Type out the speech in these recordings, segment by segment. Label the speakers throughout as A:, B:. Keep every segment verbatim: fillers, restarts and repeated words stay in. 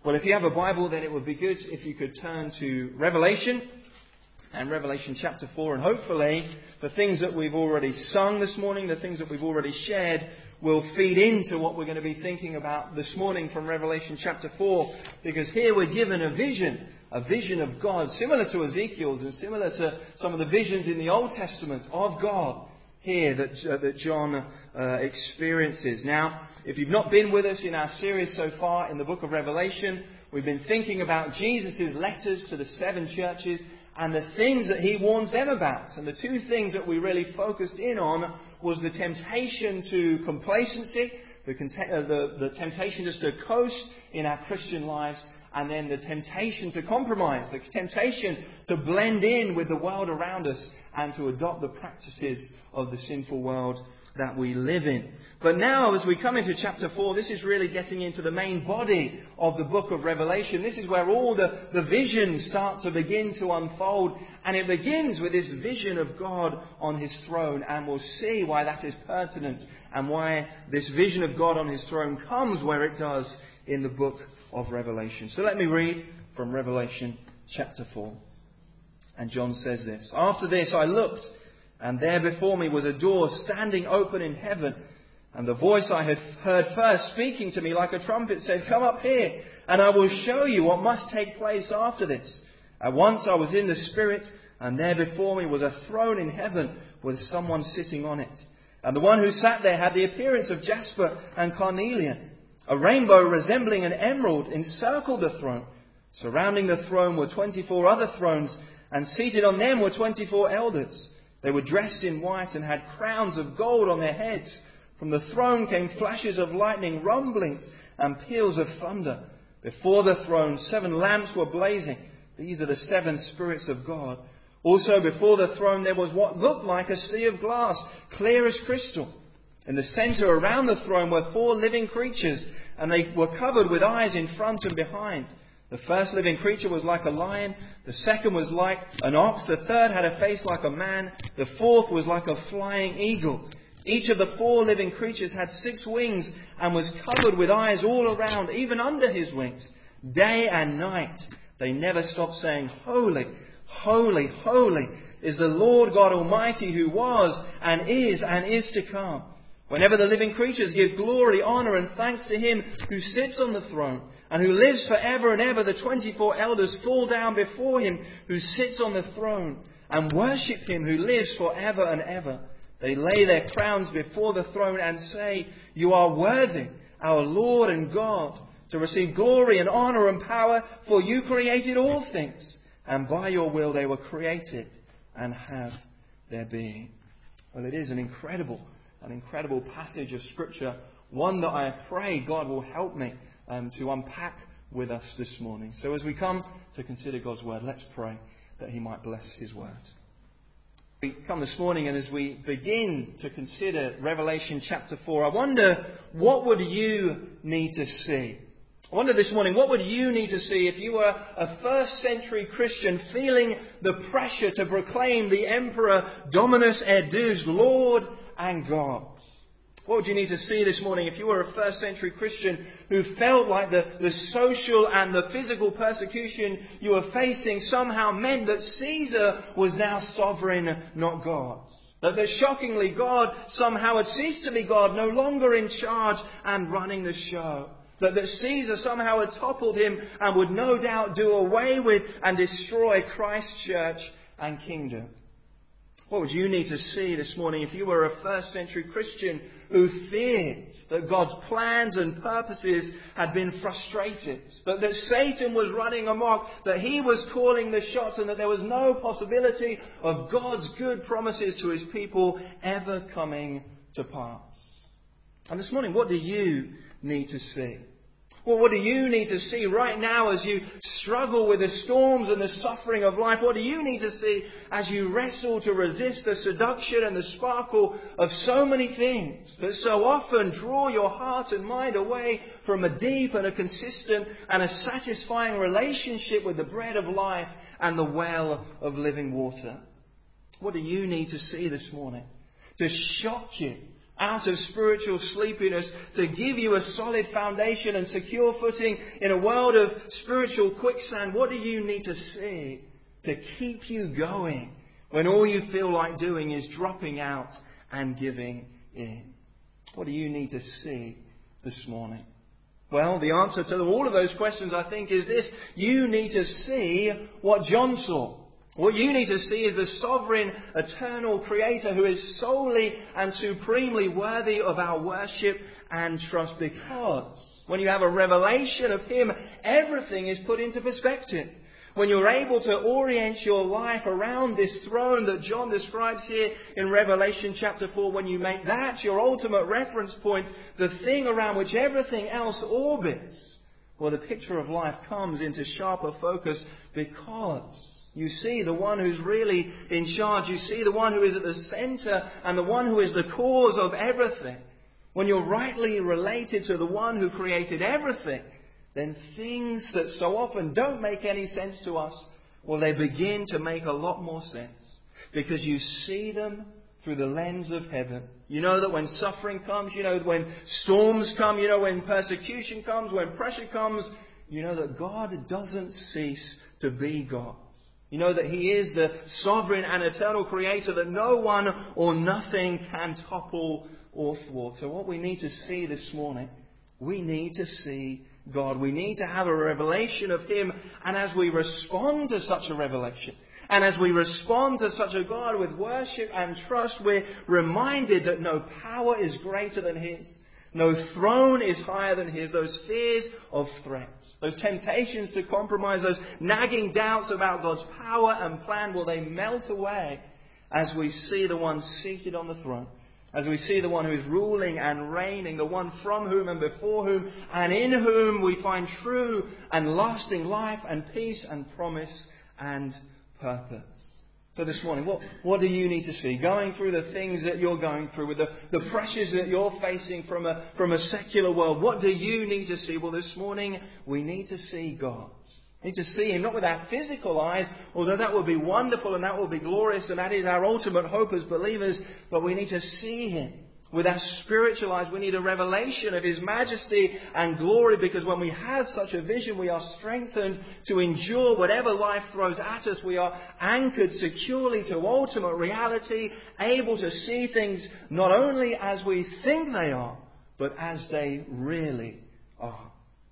A: Well, if you have a Bible, then it would be good if you could turn to Revelation and Revelation chapter four. And hopefully the things that we've already sung this morning, the things that we've already shared, will feed into what we're going to be thinking about this morning from Revelation chapter four. Because here we're given a vision, a vision of God, similar to Ezekiel's and similar to some of the visions in the Old Testament of God here that, uh, that John uh, experiences. Now, if you've not been with us in our series so far in the book of Revelation, we've been thinking about Jesus' letters to the seven churches and the things that he warns them about. And the two things that we really focused in on was the temptation to complacency, the, uh, the, the temptation just to coast in our Christian lives, and then the temptation to compromise, the temptation to blend in with the world around us and to adopt the practices of the sinful world that we live in. But now, as we come into chapter four, this is really getting into the main body of the book of Revelation. This is where all the, the visions start to begin to unfold. And it begins with this vision of God on his throne. And we'll see why that is pertinent and why this vision of God on his throne comes where it does in the book of Revelation. So let me read from Revelation chapter four. And John says this: "After this I looked, and there before me was a door standing open in heaven. And the voice I had heard first speaking to me like a trumpet said, 'Come up here, and I will show you what must take place after this.' At once I was in the Spirit, and there before me was a throne in heaven with someone sitting on it. And the one who sat there had the appearance of jasper and carnelian. A rainbow resembling an emerald encircled the throne. Surrounding the throne were twenty-four other thrones, and seated on them were twenty-four elders. They were dressed in white and had crowns of gold on their heads. From the throne came flashes of lightning, rumblings, and peals of thunder. Before the throne seven lamps were blazing. These are the seven spirits of God. Also before the throne there was what looked like a sea of glass, clear as crystal. In the centre around the throne were four living creatures, and they were covered with eyes in front and behind. The first living creature was like a lion, the second was like an ox, the third had a face like a man, the fourth was like a flying eagle. Each of the four living creatures had six wings and was covered with eyes all around, even under his wings. Day and night they never stopped saying, 'Holy, holy, holy is the Lord God Almighty, who was and is and is to come.' Whenever the living creatures give glory, honour and thanks to him who sits on the throne and who lives forever and ever, the twenty-four elders fall down before him who sits on the throne and worship him who lives forever and ever. They lay their crowns before the throne and say, 'You are worthy, our Lord and God, to receive glory and honour and power, for you created all things, and by your will they were created and have their being.'" Well, it is an incredible An incredible passage of Scripture, one that I pray God will help me um, to unpack with us this morning. So as we come to consider God's Word, let's pray that he might bless his Word. We come this morning, and as we begin to consider Revelation chapter four, I wonder, what would you need to see? I wonder this morning, what would you need to see if you were a first century Christian feeling the pressure to proclaim the Emperor Dominus et Deus, Lord and God? What would you need to see this morning if you were a first century Christian who felt like the, the social and the physical persecution you were facing somehow meant that Caesar was now sovereign, not God? That, that shockingly God somehow had ceased to be God, no longer in charge and running the show. That, that Caesar somehow had toppled him and would no doubt do away with and destroy Christ's church and kingdom. What would you need to see this morning if you were a first century Christian who feared that God's plans and purposes had been frustrated? That, that Satan was running amok, that he was calling the shots, and that there was no possibility of God's good promises to his people ever coming to pass? And this morning, what do you need to see? Well, what do you need to see right now as you struggle with the storms and the suffering of life? What do you need to see as you wrestle to resist the seduction and the sparkle of so many things that so often draw your heart and mind away from a deep and a consistent and a satisfying relationship with the bread of life and the well of living water? What do you need to see this morning to shock you out of spiritual sleepiness, to give you a solid foundation and secure footing in a world of spiritual quicksand? What do you need to see to keep you going when all you feel like doing is dropping out and giving in? What do you need to see this morning? Well, the answer to all of those questions, I think, is this. You need to see what John saw. What you need to see is the sovereign, eternal Creator who is solely and supremely worthy of our worship and trust, because when you have a revelation of Him, everything is put into perspective. When you're able to orient your life around this throne that John describes here in Revelation chapter four, when you make that your ultimate reference point, the thing around which everything else orbits, well, the picture of life comes into sharper focus, because you see the one who's really in charge. You see the one who is at the centre and the one who is the cause of everything. When you're rightly related to the one who created everything, then things that so often don't make any sense to us, well, they begin to make a lot more sense, because you see them through the lens of heaven. You know that when suffering comes, you know when storms come, you know when persecution comes, when pressure comes, you know that God doesn't cease to be God. You know that He is the sovereign and eternal Creator that no one or nothing can topple or thwart. So what we need to see this morning, we need to see God. We need to have a revelation of Him. And as we respond to such a revelation, and as we respond to such a God with worship and trust, we're reminded that no power is greater than His. No throne is higher than His. Those fears of threats, those temptations to compromise, those nagging doubts about God's power and plan, will they melt away as we see the one seated on the throne, as we see the one who is ruling and reigning, the one from whom and before whom and in whom we find true and lasting life and peace and promise and purpose. So this morning, what, what do you need to see? Going through the things that you're going through, with the, the pressures that you're facing from a, from a secular world, what do you need to see? Well, this morning, we need to see God. We need to see Him, not with our physical eyes, although that would be wonderful and that would be glorious, and that is our ultimate hope as believers, but we need to see Him with our spiritual eyes. We need a revelation of His majesty and glory, because when we have such a vision, we are strengthened to endure whatever life throws at us. We are anchored securely to ultimate reality, able to see things not only as we think they are, but as they really are.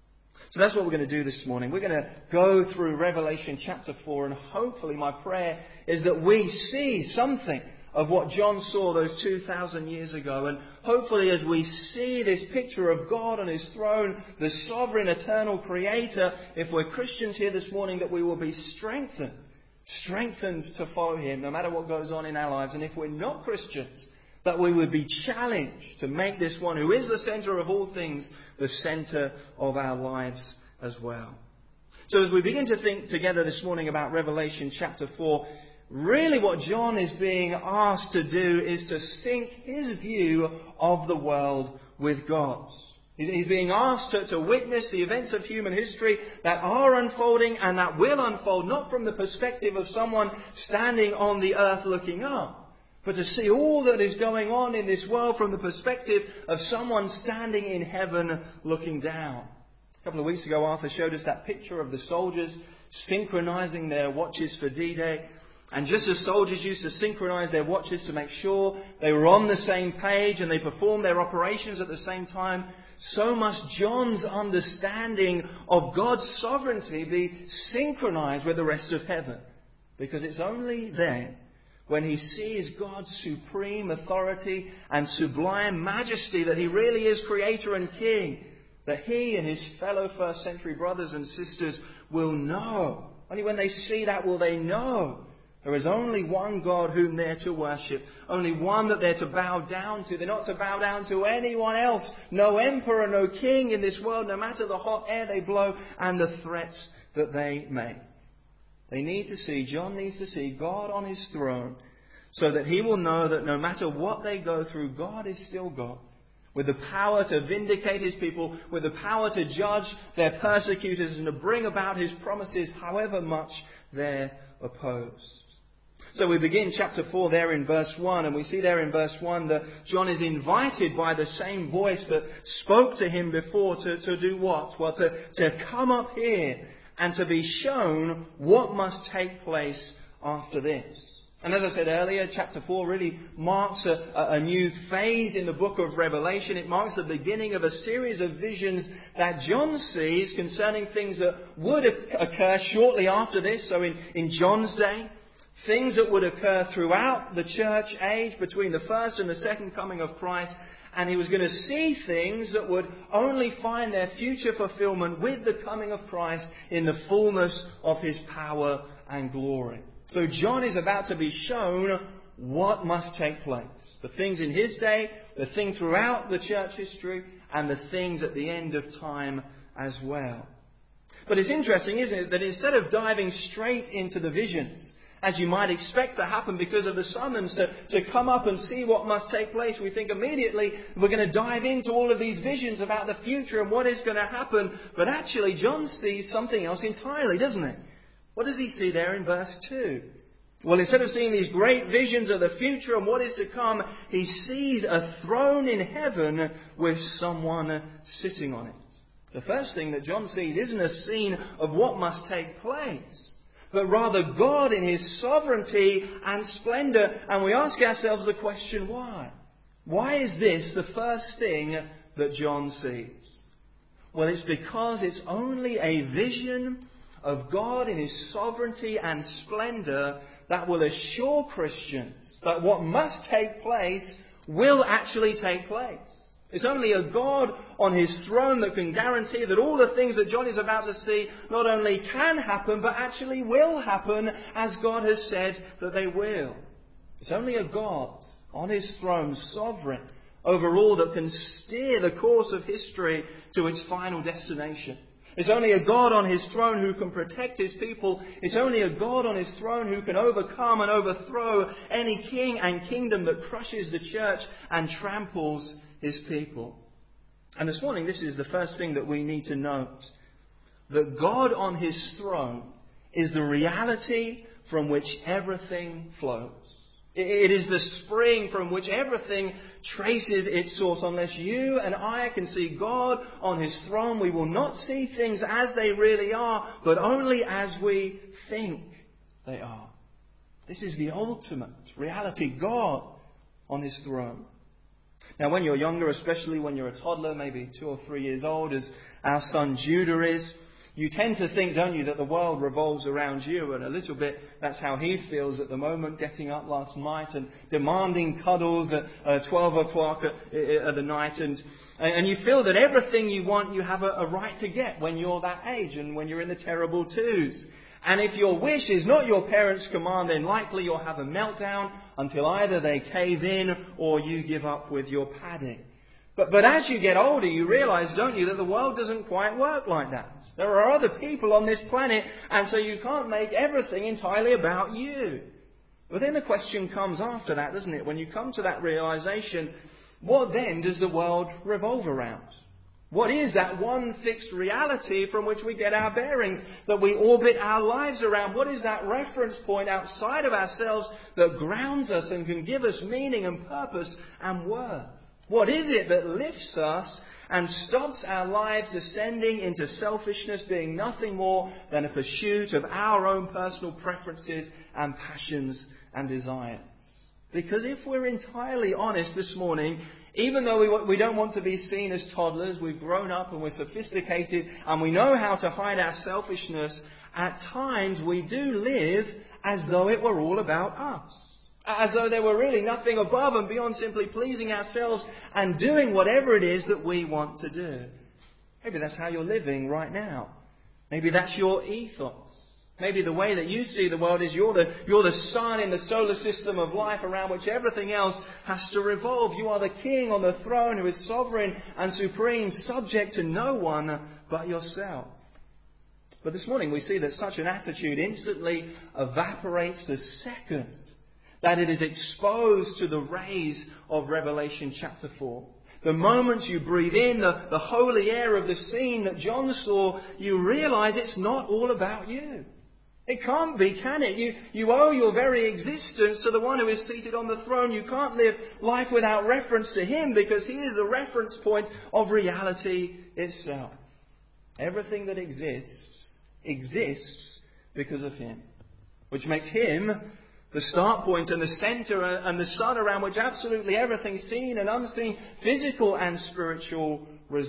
A: So that's what we're going to do this morning. We're going to go through Revelation chapter four, and hopefully my prayer is that we see something of what John saw those two thousand years ago. And hopefully as we see this picture of God on His throne, the sovereign, eternal Creator, if we're Christians here this morning, that we will be strengthened, strengthened to follow Him no matter what goes on in our lives. And if we're not Christians, that we would be challenged to make this one who is the centre of all things, the centre of our lives as well. So as we begin to think together this morning about Revelation chapter four, really what John is being asked to do is to sync his view of the world with God's. He's being asked to, to witness the events of human history that are unfolding and that will unfold, not from the perspective of someone standing on the earth looking up, but to see all that is going on in this world from the perspective of someone standing in heaven looking down. A couple of weeks ago, Arthur showed us that picture of the soldiers synchronizing their watches for D-Day. And just as soldiers used to synchronize their watches to make sure they were on the same page and they performed their operations at the same time, so must John's understanding of God's sovereignty be synchronized with the rest of heaven. Because it's only then, when he sees God's supreme authority and sublime majesty, that He really is Creator and King, that he and his fellow first century brothers and sisters will know. Only when they see that will they know there is only one God whom they're to worship. Only one that they're to bow down to. They're not to bow down to anyone else. No emperor, no king in this world, no matter the hot air they blow and the threats that they make. They need to see, John needs to see God on His throne, so that he will know that no matter what they go through, God is still God, with the power to vindicate His people, with the power to judge their persecutors and to bring about His promises, however much they're opposed. So we begin chapter four there in verse one, and we see there in verse one that John is invited by the same voice that spoke to him before to, to do what? Well, to, to come up here and to be shown what must take place after this. And as I said earlier, chapter four really marks a, a new phase in the book of Revelation. It marks the beginning of a series of visions that John sees concerning things that would occur shortly after this. So in, in John's day, things that would occur throughout the church age between the first and the second coming of Christ. And he was going to see things that would only find their future fulfillment with the coming of Christ in the fullness of his power and glory. So John is about to be shown what must take place. The things in his day, the thing throughout the church history, and the things at the end of time as well. But it's interesting, isn't it, that instead of diving straight into the visions, as you might expect to happen because of the summons to, to come up and see what must take place, we think immediately we're going to dive into all of these visions about the future and what is going to happen. But actually, John sees something else entirely, doesn't he? What does he see there in verse two? Well, instead of seeing these great visions of the future and what is to come, he sees a throne in heaven with someone sitting on it. The first thing that John sees isn't a scene of what must take place, but rather God in his sovereignty and splendour. And we ask ourselves the question, why? Why is this the first thing that John sees? Well, it's because it's only a vision of God in his sovereignty and splendour that will assure Christians that what must take place will actually take place. It's only a God on his throne that can guarantee that all the things that John is about to see not only can happen, but actually will happen as God has said that they will. It's only a God on his throne, sovereign over all, that can steer the course of history to its final destination. It's only a God on his throne who can protect his people. It's only a God on his throne who can overcome and overthrow any king and kingdom that crushes the church and tramples his people. And this morning, this is the first thing that we need to note. That God on his throne is the reality from which everything flows. It is the spring from which everything traces its source. Unless you and I can see God on his throne, we will not see things as they really are, but only as we think they are. This is the ultimate reality, God on his throne. Now, when you're younger, especially when you're a toddler, maybe two or three years old, as our son Judah is, you tend to think, don't you, that the world revolves around you. And a little bit, that's how he feels at the moment, getting up last night and demanding cuddles at uh, twelve o'clock at, at the night. And, and you feel that everything you want, you have a, a right to get when you're that age and when you're in the terrible twos. And if your wish is not your parents' command, then likely you'll have a meltdown until either they cave in or you give up with your padding. But, but as you get older, you realise, don't you, that the world doesn't quite work like that. There are other people on this planet, and so you can't make everything entirely about you. But then the question comes after that, doesn't it? When you come to that realisation, what then does the world revolve around? What is that one fixed reality from which we get our bearings, that we orbit our lives around? What is that reference point outside of ourselves that grounds us and can give us meaning and purpose and worth? What is it that lifts us and stops our lives descending into selfishness, being nothing more than a pursuit of our own personal preferences and passions and desires? Because if we're entirely honest this morning, even though we, we don't want to be seen as toddlers, we've grown up and we're sophisticated and we know how to hide our selfishness, at times we do live as though it were all about us. As though there were really nothing above and beyond simply pleasing ourselves and doing whatever it is that we want to do. Maybe that's how you're living right now. Maybe that's your ethos. Maybe the way that you see the world is you're the, you're the sun in the solar system of life around which everything else has to revolve. You are the king on the throne who is sovereign and supreme, subject to no one but yourself. But this morning we see that such an attitude instantly evaporates the second that it is exposed to the rays of Revelation chapter four. The moment you breathe in the, the holy air of the scene that John saw, you realise it's not all about you. It can't be, can it? You, you owe your very existence to the one who is seated on the throne. You can't live life without reference to Him, because He is the reference point of reality itself. Everything that exists, exists because of Him, which makes Him the start point and the centre and the sun around which absolutely everything seen and unseen, physical and spiritual,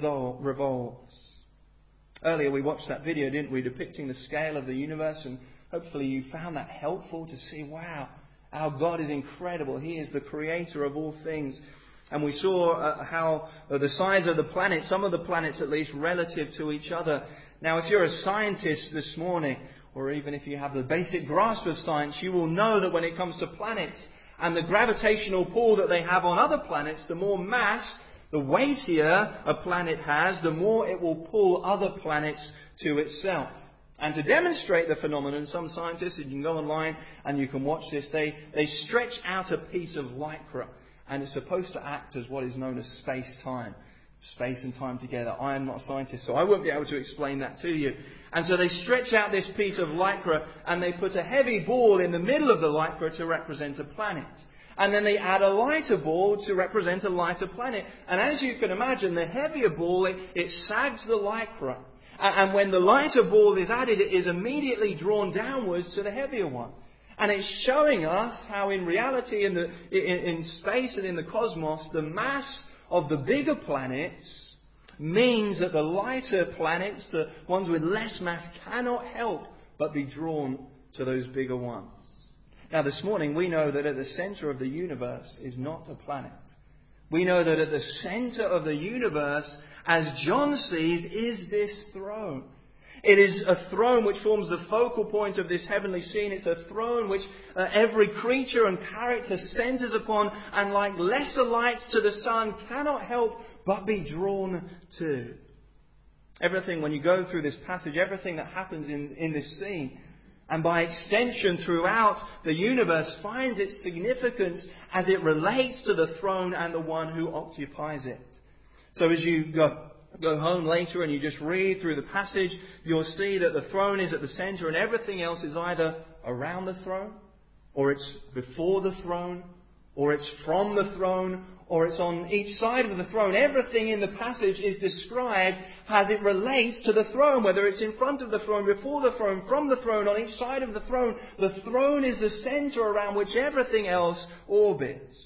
A: revolves. Earlier we watched that video, didn't we, depicting the scale of the universe, and hopefully you found that helpful to see, wow, our God is incredible. He is the creator of all things. And we saw uh, how uh, the size of the planets, some of the planets at least, relative to each other. Now, if you're a scientist this morning, or even if you have the basic grasp of science, you will know that when it comes to planets and the gravitational pull that they have on other planets, the more mass, the weightier a planet has, the more it will pull other planets to itself. And to demonstrate the phenomenon, some scientists, you can go online and you can watch this, they, they stretch out a piece of lycra, and it's supposed to act as what is known as space-time. Space and time together. I am not a scientist, so I won't be able to explain that to you. And so they stretch out this piece of lycra and they put a heavy ball in the middle of the lycra to represent a planet. And then they add a lighter ball to represent a lighter planet. And as you can imagine, the heavier ball, it, it sags the lycra. And when the lighter ball is added, it is immediately drawn downwards to the heavier one. And it's showing us how in reality, in, the, in, in space and in the cosmos, the mass of the bigger planets means that the lighter planets, the ones with less mass, cannot help but be drawn to those bigger ones. Now this morning we know that at the centre of the universe is not a planet. We know that at the centre of the universe, as John sees, is this throne. It is a throne which forms the focal point of this heavenly scene. It's a throne which uh, every creature and character centres upon, and like lesser lights to the sun, cannot help but be drawn to. Everything, when you go through this passage, everything that happens in, in this scene, and by extension throughout the universe, finds its significance as it relates to the throne and the one who occupies it. So as you go... Go home later and you just read through the passage, you'll see that the throne is at the centre and everything else is either around the throne, or it's before the throne, or it's from the throne, or it's on each side of the throne. Everything in the passage is described as it relates to the throne, whether it's in front of the throne, before the throne, from the throne, on each side of the throne. The throne is the centre around which everything else orbits.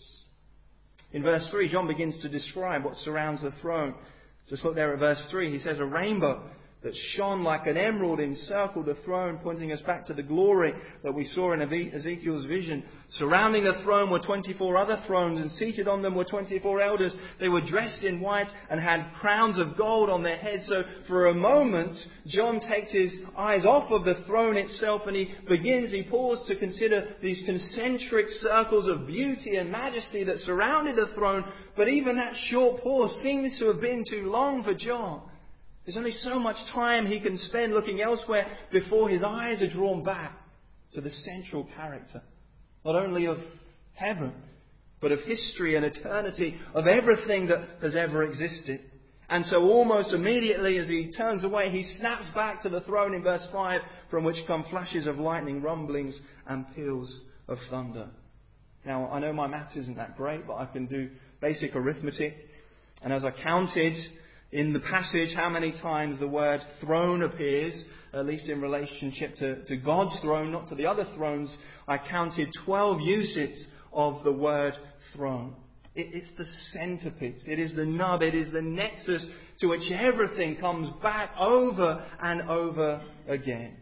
A: In verse three, John begins to describe what surrounds the throne. Just look there at verse three. He says, a rainbow that shone like an emerald encircled the throne, pointing us back to the glory that we saw in Ezekiel's vision. Surrounding the throne were twenty-four other thrones, and seated on them were twenty-four elders. They were dressed in white and had crowns of gold on their heads. So for a moment, John takes his eyes off of the throne itself and he begins, he paused to consider these concentric circles of beauty and majesty that surrounded the throne. But even that short pause seems to have been too long for John. There's only so much time he can spend looking elsewhere before his eyes are drawn back to the central character, not only of heaven, but of history and eternity, of everything that has ever existed. And so almost immediately as he turns away, he snaps back to the throne in verse five, from which come flashes of lightning, rumblings and peals of thunder. Now, I know my maths isn't that great, but I can do basic arithmetic. And as I counted in the passage how many times the word throne appears, at least in relationship to, to God's throne, not to the other thrones, I counted twelve uses of the word throne. It, it's the centerpiece. It is the nub. It is the nexus to which everything comes back over and over again.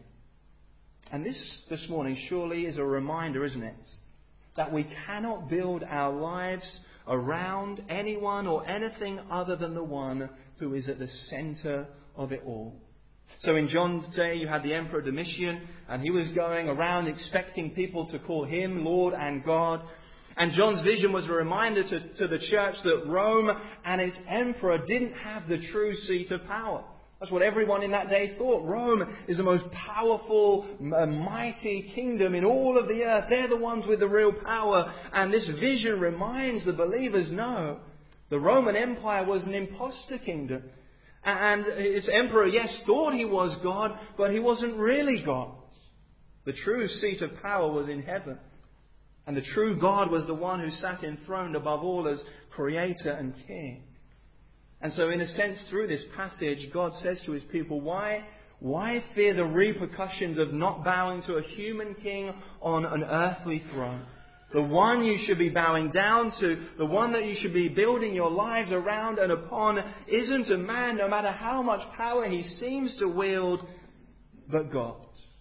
A: And this, this morning surely is a reminder, isn't it? That we cannot build our lives around anyone or anything other than the one who is at the centre of it all. So in John's day, you had the Emperor Domitian, and he was going around expecting people to call him Lord and God. And John's vision was a reminder to, to the church that Rome and its emperor didn't have the true seat of power. That's what everyone in that day thought. Rome is the most powerful, mighty kingdom in all of the earth. They're the ones with the real power. And this vision reminds the believers, no, the Roman Empire was an imposter kingdom. And its emperor, yes, thought he was God, but he wasn't really God. The true seat of power was in heaven. And the true God was the one who sat enthroned above all as Creator and King. And so in a sense, through this passage, God says to His people, why, why fear the repercussions of not bowing to a human king on an earthly throne? The one you should be bowing down to, the one that you should be building your lives around and upon, isn't a man, no matter how much power he seems to wield, but God.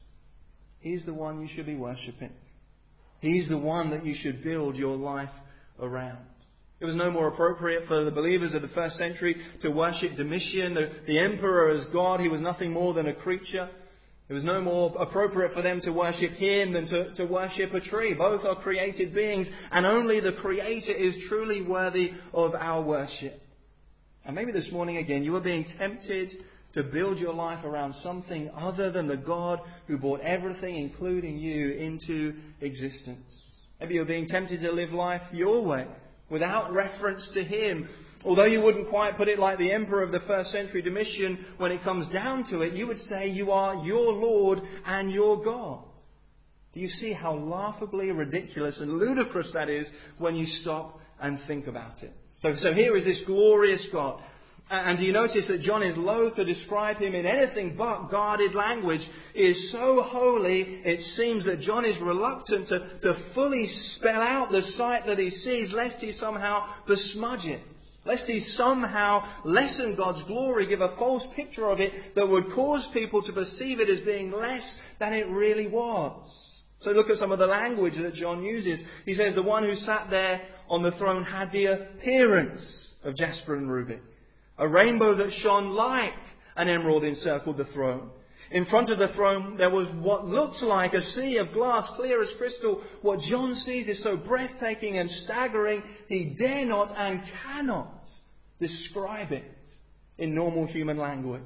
A: He's the one you should be worshipping. He's the one that you should build your life around. It was no more appropriate for the believers of the first century to worship Domitian, the, the emperor, as God. He was nothing more than a creature. It was no more appropriate for them to worship him than to, to worship a tree. Both are created beings, and only the Creator is truly worthy of our worship. And maybe this morning again you are being tempted to build your life around something other than the God who brought everything, including you, into existence. Maybe you're being tempted to live life your way, without reference to Him. Although you wouldn't quite put it like the emperor of the first century, Domitian, when it comes down to it, you would say you are your Lord and your God. Do you see how laughably ridiculous and ludicrous that is when you stop and think about it? So, so here is this glorious God. And do you notice that John is loath to describe Him in anything but guarded language? He is so holy, it seems that John is reluctant to, to fully spell out the sight that he sees, lest he somehow besmudge it. Lest he somehow lessen God's glory, give a false picture of it that would cause people to perceive it as being less than it really was. So look at some of the language that John uses. He says the one who sat there on the throne had the appearance of jasper and ruby. A rainbow that shone like an emerald encircled the throne. In front of the throne there was what looked like a sea of glass, clear as crystal. What John sees is so breathtaking and staggering, he dare not and cannot describe it in normal human language.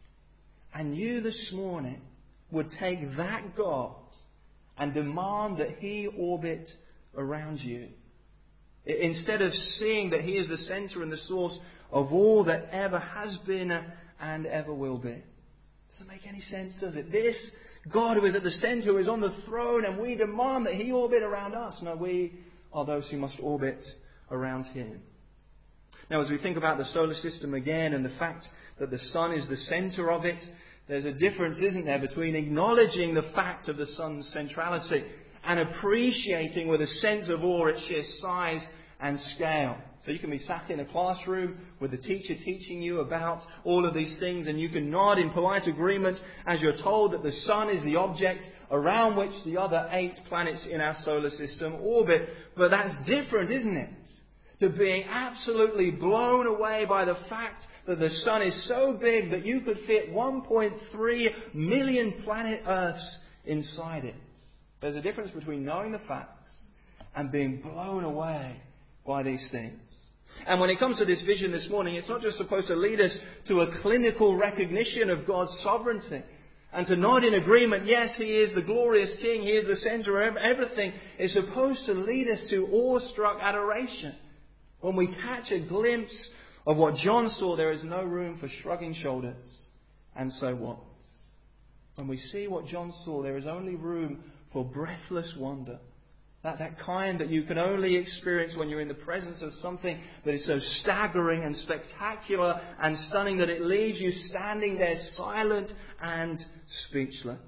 A: And you this morning would take that God and demand that He orbit around you. Instead of seeing that He is the centre and the source of all that ever has been and ever will be. Doesn't make any sense, does it? This God who is at the centre, who is on the throne, and we demand that He orbit around us. No, we are those who must orbit around Him. Now, as we think about the solar system again and the fact that the sun is the centre of it, there's a difference, isn't there, between acknowledging the fact of the sun's centrality and appreciating with a sense of awe its sheer size and scale. So you can be sat in a classroom with the teacher teaching you about all of these things, and you can nod in polite agreement as you're told that the sun is the object around which the other eight planets in our solar system orbit. But that's different, isn't it? To being absolutely blown away by the fact that the sun is so big that you could fit one point three million planet Earths inside it. There's a difference between knowing the facts and being blown away by these things. And when it comes to this vision this morning, it's not just supposed to lead us to a clinical recognition of God's sovereignty and to nod in agreement, yes, He is the glorious King, He is the centre of everything. It's supposed to lead us to awestruck adoration. When we catch a glimpse of what John saw, there is no room for shrugging shoulders and so what? When we see what John saw, there is only room for breathless wonder. That, that kind that you can only experience when you're in the presence of something that is so staggering and spectacular and stunning that it leaves you standing there silent and speechless.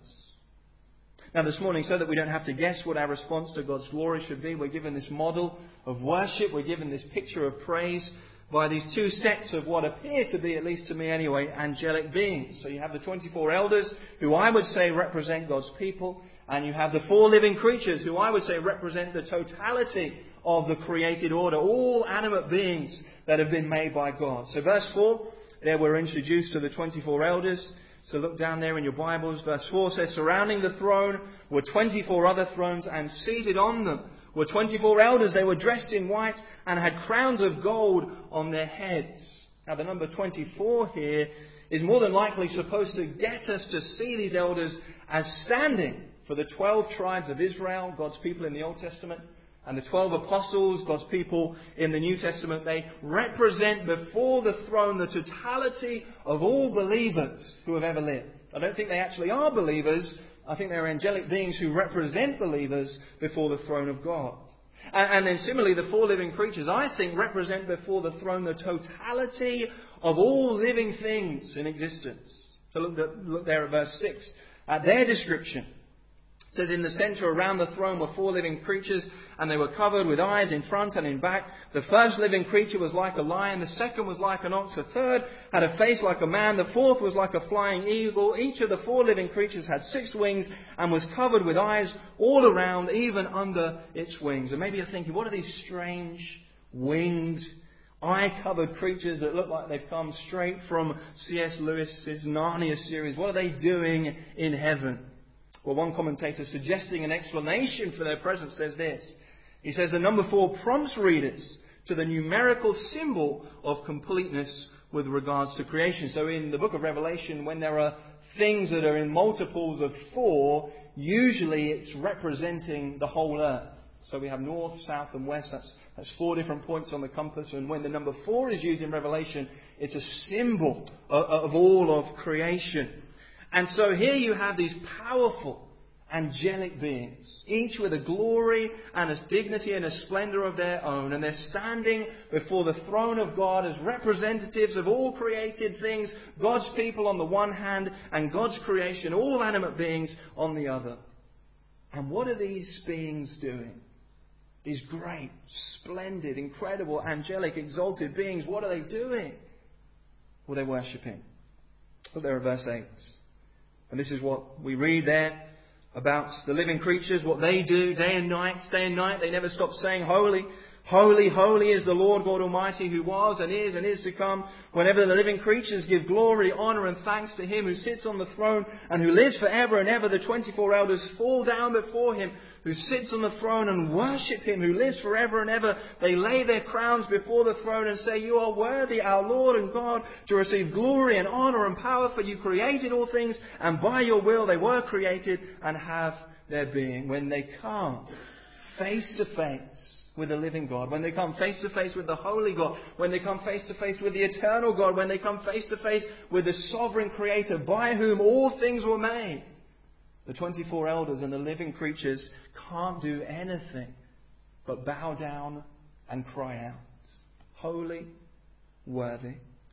A: Now this morning, so that we don't have to guess what our response to God's glory should be, we're given this model of worship, we're given this picture of praise by these two sets of what appear to be, at least to me anyway, angelic beings. So you have the twenty-four elders, who I would say represent God's people, and you have the four living creatures, who I would say represent the totality of the created order, all animate beings that have been made by God. So verse four, there we're introduced to the twenty-four elders. So look down there in your Bibles. Verse four says, surrounding the throne were twenty-four other thrones, and seated on them were twenty-four elders. They were dressed in white and had crowns of gold on their heads. Now the number twenty-four here is more than likely supposed to get us to see these elders as standing for the twelve tribes of Israel, God's people in the Old Testament, and the twelve apostles, God's people in the New Testament. They represent before the throne the totality of all believers who have ever lived. I don't think they actually are believers. I think they're angelic beings who represent believers before the throne of God. And, and then similarly, the four living creatures, I think, represent before the throne the totality of all living things in existence. So look, at, look there at verse six, at their description. It says, in the centre around the throne were four living creatures, and they were covered with eyes in front and in back. The first living creature was like a lion, the second was like an ox, the third had a face like a man, the fourth was like a flying eagle. Each of the four living creatures had six wings and was covered with eyes all around, even under its wings. And maybe you're thinking, what are these strange, winged, eye-covered creatures that look like they've come straight from C S Lewis's Narnia series? What are they doing in heaven? Well, one commentator suggesting an explanation for their presence says this. He says the number four prompts readers to the numerical symbol of completeness with regards to creation. So in the book of Revelation, when there are things that are in multiples of four, usually it's representing the whole earth. So we have north, south and west. That's, that's four different points on the compass. And when the number four is used in Revelation, it's a symbol of, of all of creation. And so here you have these powerful angelic beings, each with a glory and a dignity and a splendour of their own. And they're standing before the throne of God as representatives of all created things, God's people on the one hand and God's creation, all animate beings, on the other. And what are these beings doing? These great, splendid, incredible, angelic, exalted beings, what are they doing? Well, they're worshipping. Look there at verse eight. And this is what we read there about the living creatures, what they do day and night, day and night. They never stop saying, holy, holy, holy is the Lord God Almighty, who was and is and is to come. Whenever the living creatures give glory, honour and thanks to Him who sits on the throne and who lives forever and ever, the twenty-four elders fall down before Him who sits on the throne and worship Him who lives forever and ever. They lay their crowns before the throne and say, you are worthy, our Lord and God, to receive glory and honour and power, for you created all things, and by your will they were created and have their being. When they come face to face with the living God, when they come face to face with the holy God, when they come face to face with the eternal God, when they come face to face with the sovereign Creator by whom all things were made, the twenty-four elders and the living creatures can't do anything but bow down and cry out, holy, worthy.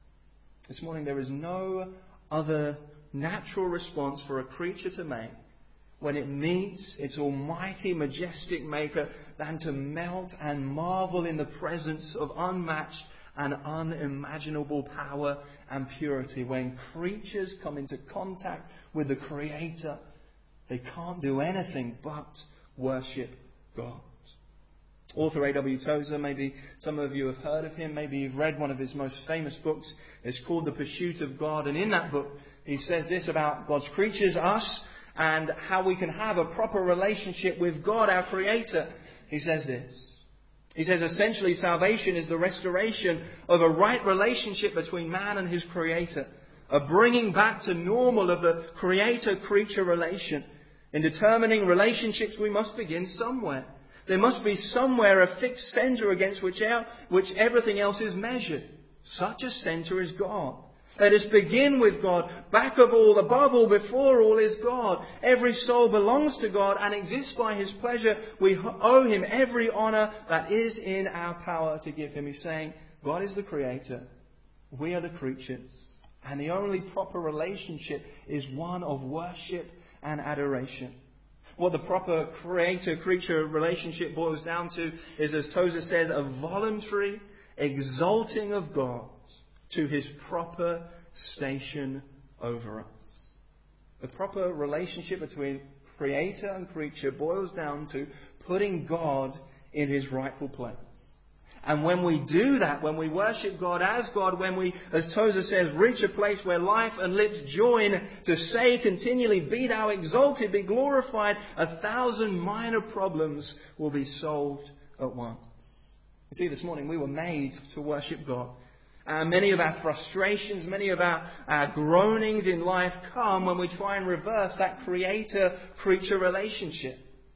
A: This morning there is no other natural response for a creature to make when it meets its almighty, majestic Maker than to melt and marvel in the presence of unmatched and unimaginable power and purity. When creatures come into contact with the Creator, they can't do anything but worship God. Author A W Tozer, maybe some of you have heard of him, maybe you've read one of his most famous books. It's called The Pursuit of God. And in that book, he says this about God's creatures, us, and how we can have a proper relationship with God, our Creator. He says this. He says, essentially, salvation is the restoration of a right relationship between man and his Creator. A bringing back to normal of the Creator-creature relation. In determining relationships, we must begin somewhere. There must be somewhere a fixed centre against which, our, which everything else is measured. Such a centre is God. Let us begin with God. Back of all, above all, before all is God. Every soul belongs to God and exists by His pleasure. We owe Him every honour that is in our power to give Him. He's saying, God is the Creator. We are the creatures. And the only proper relationship is one of worship and adoration. What the proper Creator-creature relationship boils down to is, as Tozer says, a voluntary exalting of God to His proper station over us. The proper relationship between Creator and creature boils down to putting God in His rightful place. And when we do that, when we worship God as God, when we, as Tozer says, reach a place where life and lips join to say continually, be thou exalted, be glorified, a thousand minor problems will be solved at once. You see, this morning we were made to worship God. Uh, many of our frustrations, many of our, our groanings in life come when we try and reverse that Creator-creature relationship.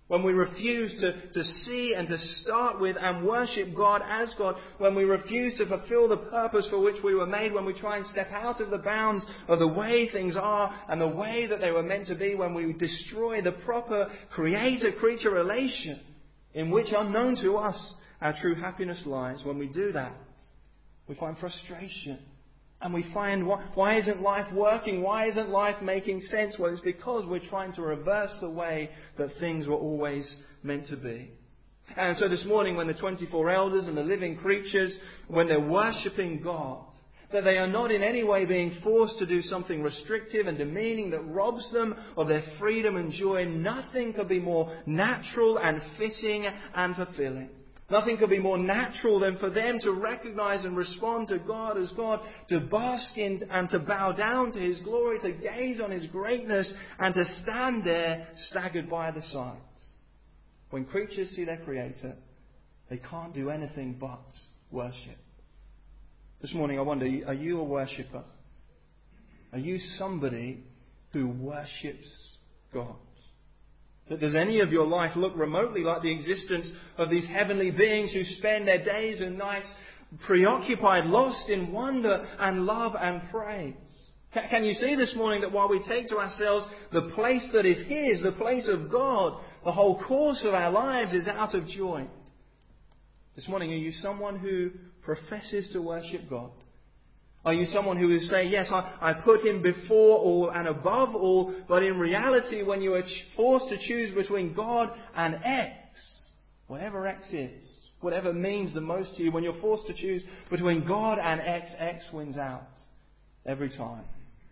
A: when we refuse to, to see and to start with and worship God as God, when we refuse to fulfill the purpose for which we were made, when we try and step out of the bounds of the way things are and the way that they were meant to be, when we destroy the proper creator-creature relation in which, unknown to us, our true happiness lies, when we do that, we find frustration. And we find, why, why isn't life working? Why isn't life making sense? Well, it's because we're trying to reverse the way that things were always meant to be. And so this morning, when the twenty-four elders and the living creatures, when they're worshipping God, that they are not in any way being forced to do something restrictive and demeaning that robs them of their freedom and joy. Nothing could be more natural and fitting and fulfilling. Nothing could be more natural than for them to recognize and respond to God as God, to bask in and to bow down to His glory, to gaze on His greatness, and to stand there staggered by the sight. When creatures see their Creator, they can't do anything but worship. This morning I wonder, are you a worshipper? Are you somebody who worships God? Does any of your life look remotely like the existence of these heavenly beings who spend their days and nights preoccupied, lost in wonder and love and praise? Can you see this morning that while we take to ourselves the place that is His, the place of God, the whole course of our lives is out of joint? This morning, are you someone who professes to worship God? Are you someone who will say, yes, I, I put Him before all and above all, but in reality, when you are forced to choose between God and X, whatever X is, whatever means the most to you, when you're forced to choose between God and X, X wins out every time?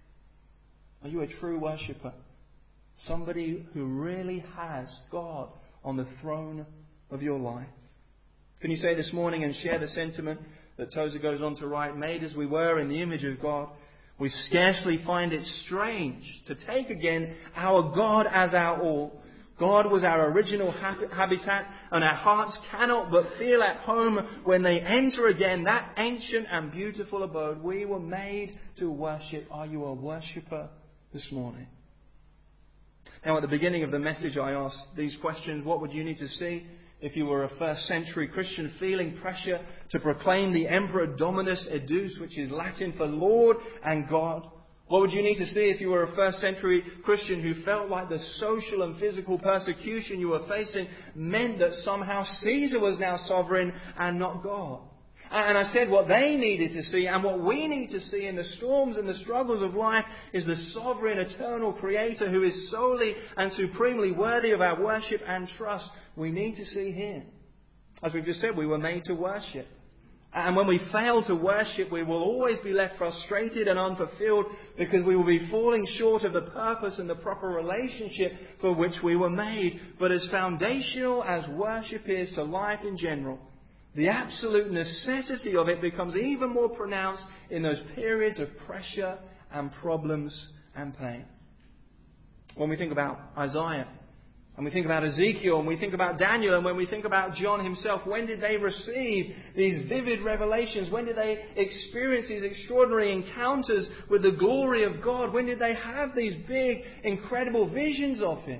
A: Are you a true worshipper? Somebody who really has God on the throne of your life? Can you say this morning and share the sentiment that Tozer goes on to write, made as we were in the image of God, we scarcely find it strange to take again our God as our all. God was our original habitat, and our hearts cannot but feel at home when they enter again that ancient and beautiful abode. We were made to worship. Are you a worshipper this morning? Now, at the beginning of the message, I asked these questions. What would you need to see if you were a first century Christian feeling pressure to proclaim the Emperor Dominus Edus, which is Latin for Lord and God? What would you need to see if you were a first century Christian who felt like the social and physical persecution you were facing meant that somehow Caesar was now sovereign and not God? And I said what they needed to see and what we need to see in the storms and the struggles of life is the sovereign, eternal Creator who is solely and supremely worthy of our worship and trust. We need to see Him. As we've just said, we were made to worship. And when we fail to worship, we will always be left frustrated and unfulfilled because we will be falling short of the purpose and the proper relationship for which we were made. But as foundational as worship is to life in general, the absolute necessity of it becomes even more pronounced in those periods of pressure and problems and pain. When we think about Isaiah, and we think about Ezekiel, and we think about Daniel, and when we think about John himself, when did they receive these vivid revelations? When did they experience these extraordinary encounters with the glory of God? When did they have these big, incredible visions of Him?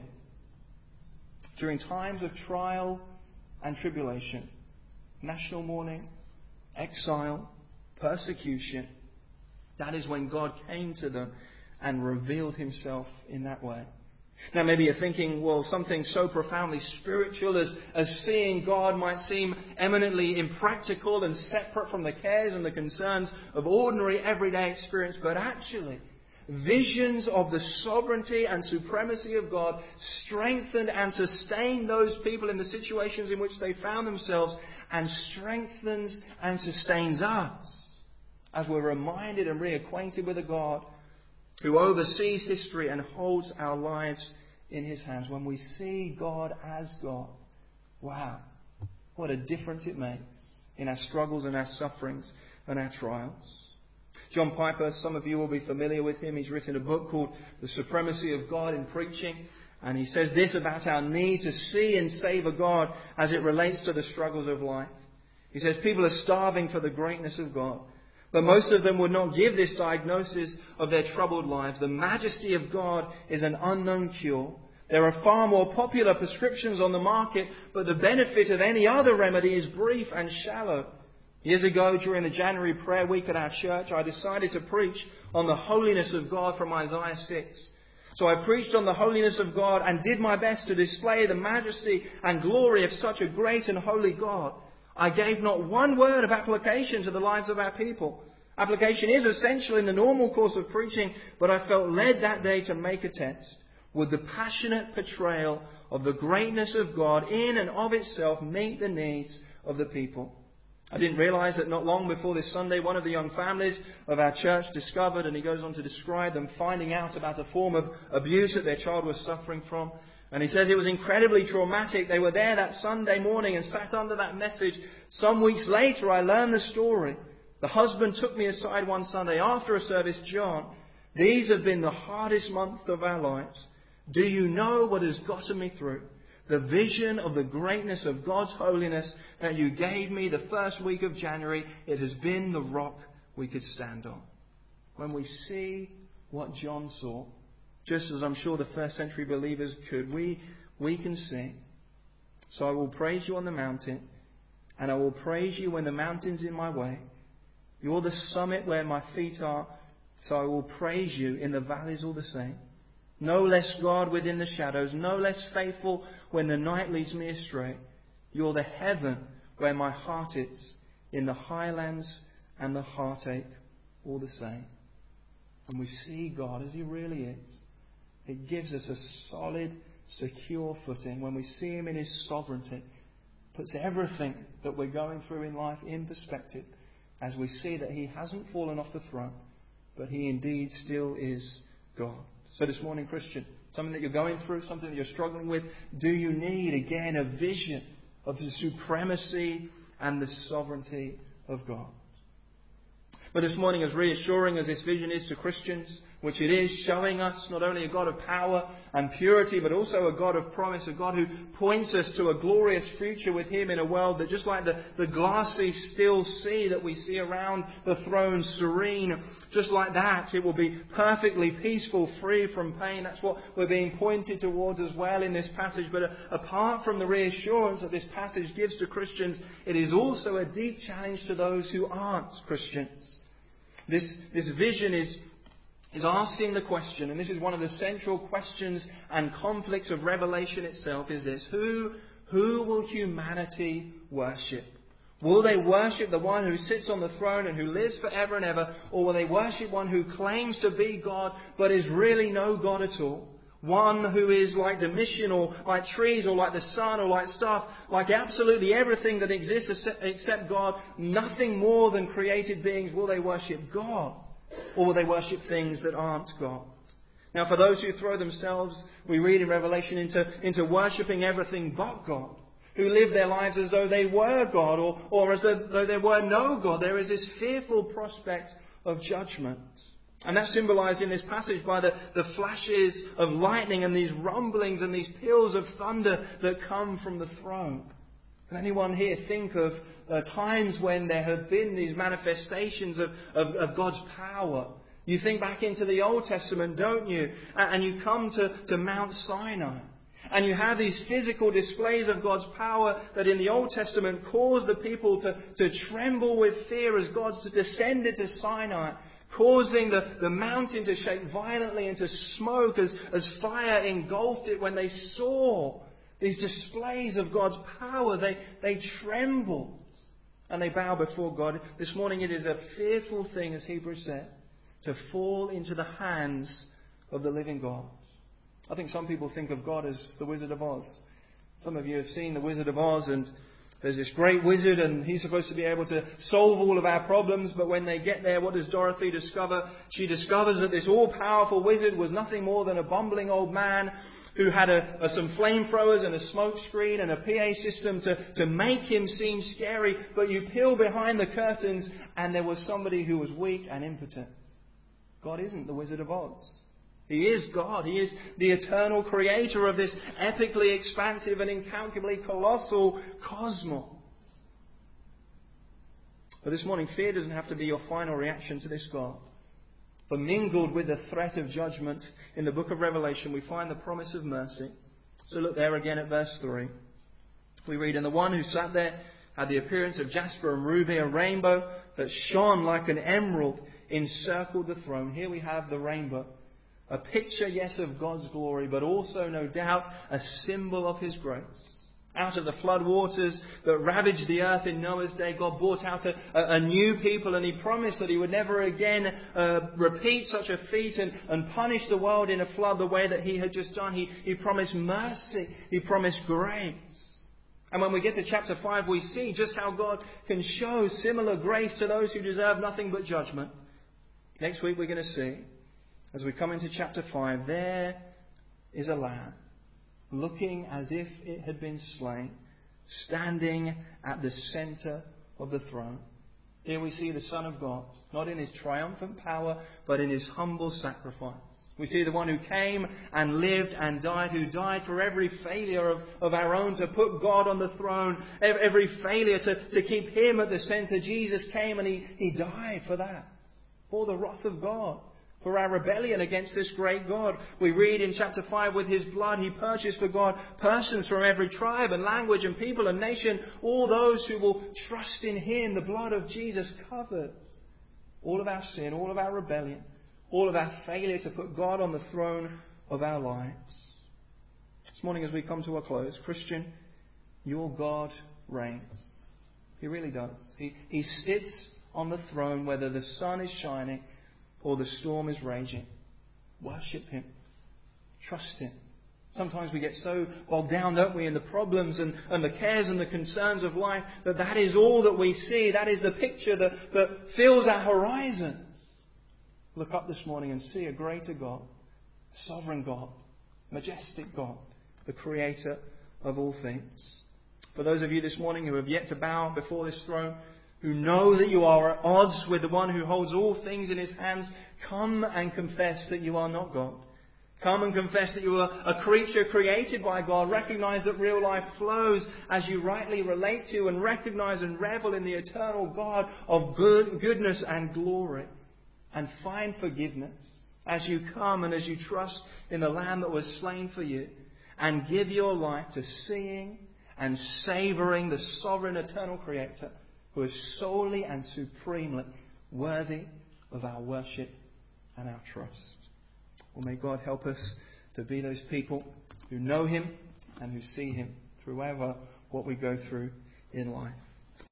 A: During times of trial and tribulation. National mourning, exile, persecution. That is when God came to them and revealed Himself in that way. Now maybe you're thinking, well, something so profoundly spiritual as, as seeing God might seem eminently impractical and separate from the cares and the concerns of ordinary everyday experience. But actually, visions of the sovereignty and supremacy of God strengthened and sustained those people in the situations in which they found themselves, and strengthens and sustains us as we're reminded and reacquainted with a God who oversees history and holds our lives in His hands. When we see God as God, wow, what a difference it makes in our struggles and our sufferings and our trials. John Piper, some of you will be familiar with him. He's written a book called The Supremacy of God in Preaching. And he says this about our need to see and savour God as it relates to the struggles of life. He says people are starving for the greatness of God. But most of them would not give this diagnosis of their troubled lives. The majesty of God is an unknown cure. There are far more popular prescriptions on the market, but the benefit of any other remedy is brief and shallow. Years ago, during the January prayer week at our church, I decided to preach on the holiness of God from Isaiah six. So I preached on the holiness of God and did my best to display the majesty and glory of such a great and holy God. I gave not one word of application to the lives of our people. Application is essential in the normal course of preaching, but I felt led that day to make a text. Would the passionate portrayal of the greatness of God in and of itself meet the needs of the people? I didn't realise that not long before this Sunday, one of the young families of our church discovered, and he goes on to describe them finding out about a form of abuse that their child was suffering from. And he says it was incredibly traumatic. They were there that Sunday morning and sat under that message. Some weeks later, I learned the story. The husband took me aside one Sunday after a service. John, these have been the hardest months of our lives. Do you know what has gotten me through? The vision of the greatness of God's holiness that you gave me the first week of January, it has been the rock we could stand on. When we see what John saw, just as I'm sure the first century believers could, we, we can sing. So I will praise you on the mountain, and I will praise you when the mountain's in my way. You're the summit where my feet are, so I will praise you in the valleys all the same. No less God within the shadows, no less faithful when the night leads me astray. You're the heaven where my heart is, in the highlands and the heartache all the same. When we see God as He really is, it gives us a solid, secure footing. When we see Him in His sovereignty, it puts everything that we're going through in life in perspective as we see that He hasn't fallen off the throne, but He indeed still is God. So this morning, Christian, something that you're going through, something that you're struggling with, do you need, again, a vision of the supremacy and the sovereignty of God? But this morning, as reassuring as this vision is to Christians, which it is, showing us not only a God of power and purity, but also a God of promise, a God who points us to a glorious future with Him in a world that, just like the, the glassy still sea that we see around the throne, serene, just like that, it will be perfectly peaceful, free from pain. That's what we're being pointed towards as well in this passage. But uh, apart from the reassurance that this passage gives to Christians, it is also a deep challenge to those who aren't Christians. This, this vision is is asking the question, and this is one of the central questions and conflicts of Revelation itself, is this: Who, who will humanity worship? Will they worship the one who sits on the throne and who lives forever and ever? Or will they worship one who claims to be God but is really no God at all? One who is like Domitian, or like trees, or like the sun, or like stuff, like absolutely everything that exists except God, nothing more than created beings. Will they worship God? Or will they worship things that aren't God? Now, for those who throw themselves, we read in Revelation, into, into worshipping everything but God, who live their lives as though they were God, or, or as though there were no God, there is this fearful prospect of judgment. And that's symbolized in this passage by the, the flashes of lightning and these rumblings and these peals of thunder that come from the throne. Can anyone here think of uh, times when there have been these manifestations of, of, of God's power? You think back into the Old Testament, don't you? And you come to, to Mount Sinai. And you have these physical displays of God's power that in the Old Testament cause the people to, to tremble with fear as God descended to Sinai, causing the, the mountain to shake violently into smoke as, as fire engulfed it. When they saw these displays of God's power, they, they trembled and they bow before God. This morning it is a fearful thing, as Hebrews said, to fall into the hands of the living God. I think some people think of God as the Wizard of Oz. Some of you have seen the Wizard of Oz, and there's this great wizard and he's supposed to be able to solve all of our problems. But when they get there, what does Dorothy discover? She discovers that this all-powerful wizard was nothing more than a bumbling old man who had a, a, some flamethrowers and a smoke screen and a P A system to, to make him seem scary. But you peel behind the curtains and there was somebody who was weak and impotent. God isn't the Wizard of Oz. He is God. He is the eternal creator of this epically expansive and incalculably colossal cosmos. But this morning, fear doesn't have to be your final reaction to this God. For mingled with the threat of judgment in the book of Revelation, we find the promise of mercy. So look there again at verse three. We read, "And the one who sat there had the appearance of jasper and ruby, a rainbow that shone like an emerald encircled the throne." Here we have the rainbow. A picture, yes, of God's glory, but also, no doubt, a symbol of His grace. Out of the flood waters that ravaged the earth in Noah's day, God brought out a, a new people, and He promised that He would never again uh, repeat such a feat and, and punish the world in a flood the way that He had just done. He, he promised mercy. He promised grace. And when we get to chapter five, we see just how God can show similar grace to those who deserve nothing but judgment. Next week we're going to see, as we come into chapter five, there is a lamb, looking as if it had been slain, standing at the centre of the throne. Here we see the Son of God, not in His triumphant power, but in His humble sacrifice. We see the one who came and lived and died, who died for every failure of, of our own to put God on the throne, every failure to, to keep Him at the centre. Jesus came and he, he died for that, for the wrath of God, for our rebellion against this great God. We read in chapter five, with His blood He purchased for God persons from every tribe and language and people and nation. All those who will trust in Him, the blood of Jesus covers all of our sin, all of our rebellion, all of our failure to put God on the throne of our lives. This morning as we come to a close, Christian, your God reigns. He really does. He, he sits on the throne whether the sun is shining or the storm is raging. Worship Him. Trust Him. Sometimes we get so bogged down, don't we, in the problems and, and the cares and the concerns of life, that that is all that we see. That is the picture that, that fills our horizons. Look up this morning and see a greater God, sovereign God, majestic God, the Creator of all things. For those of you this morning who have yet to bow before this throne, who know that you are at odds with the one who holds all things in His hands, come and confess that you are not God. Come and confess that you are a creature created by God. Recognize that real life flows as you rightly relate to and recognize and revel in the eternal God of good, goodness and glory. And find forgiveness as you come and as you trust in the Lamb that was slain for you. And give your life to seeing and savouring the sovereign eternal Creator, who is solely and supremely worthy of our worship and our trust. Well, may God help us to be those people who know Him and who see Him throughout what we go through in life.